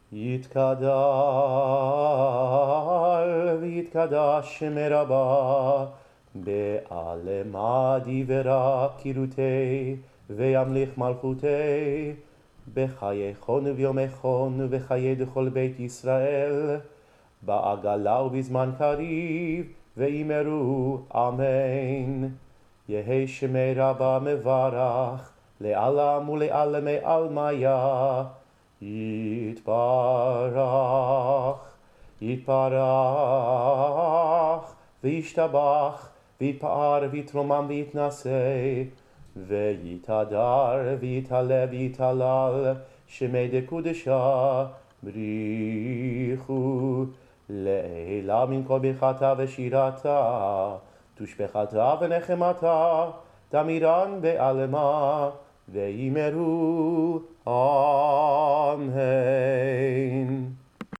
יתקדש ויתקדש שם רבה בעלמא דברה קירותי וימליך מלכותי בחייכון וביומכון ובחיי דכל בית ישראל בעגלה ובזמן קריב ואמרו אמן. יהי שמי רבה מברך לעלם ולעלמי עלמיה יתברך יתברך וישתבח ויתפאר ויתרומם ויתנשא ויתהדר ויתעלה ויתהלל שמי דקודשה בריחו לעילה מן כל ברכתה ושירתה תושבחתה ונחמתה תמירן בעלמה ואמרו אמן.